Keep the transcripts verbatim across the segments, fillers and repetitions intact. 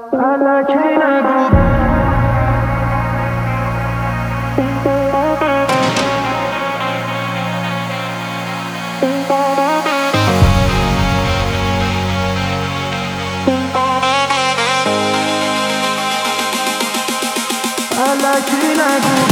الکی نگو الکی نگو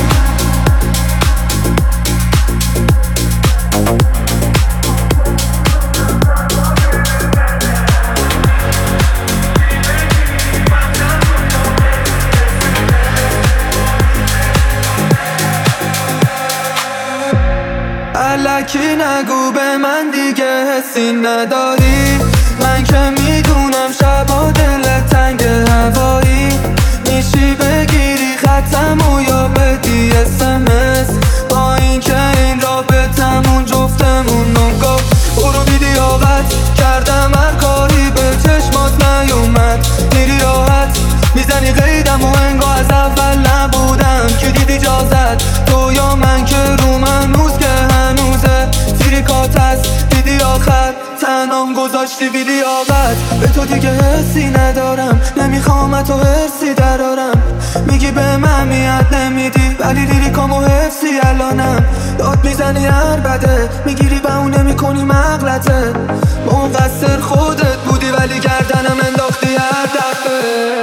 الکی نگو به من دیگه حسی نداری. من که میدونم شبا دلت تنگ هوایی، میشی بگیری خطمو یا بدی اسمس، با این که این رابطمون جفتمون نگاه. برو بیدی آقت کردم هر کاری به چشمات نیومد، میری راحت میزنی قیدم و انگار از اول نبودم که دیدی جازت. تو یا من که رو من هنوز که هنوزه تریکات هست، دیدی آخر تنام گذاشتی بیدی آقت. به تو دیگه حسی ندارم، نمیخوام تو حرسی درارم. میگی به من میاد نمیدی ولی لیریکامو حفظی الانم. داد میزنی هر بده میگیری و اون نمیکنی مغلطه. مقصر خودت بودی ولی گردنم انداختی هر دفعه.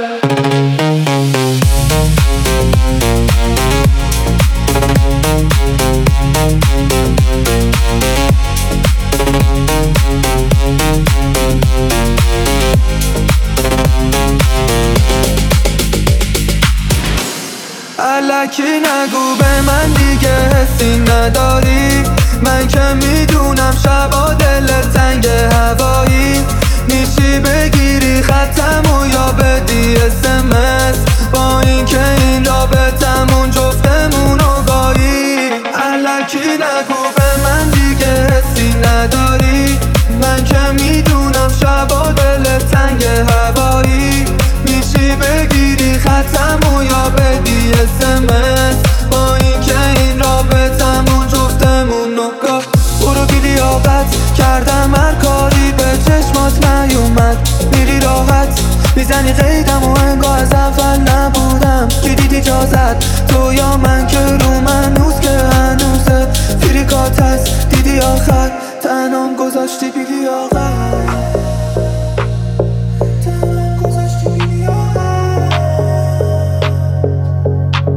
الکی نگو به من دیگه حسی نداری. من که میدونم شبا دلت تنگ هوایی، میشی بگیری خطمو یا بدی اسمس، با این که این رابطمون جفتمونو گایی. الکی نگو به من دیگه حسی نداری. من که میدونم شبا دلت تنگ هوایی، میشی بگیری خطمو یا بدی اسمس، با این که این رابطمون جفتمون نگاه. برو بی لیاقت کردم هر کاری به چشمات نیومد، میری راحت میزنی قیدم و انگار از اول نبودم که دیدی جازت. تو یا من که رو من هنوز که هنوزه تریکات هست، دیدی آخر تنام گذاشتی بی لیاقت.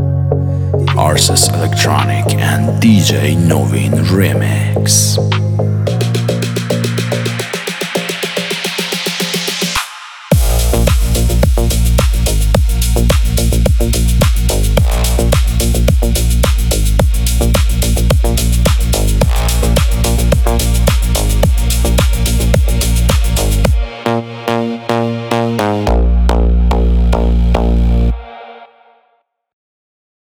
Arses Electronic and D J Novin Remix.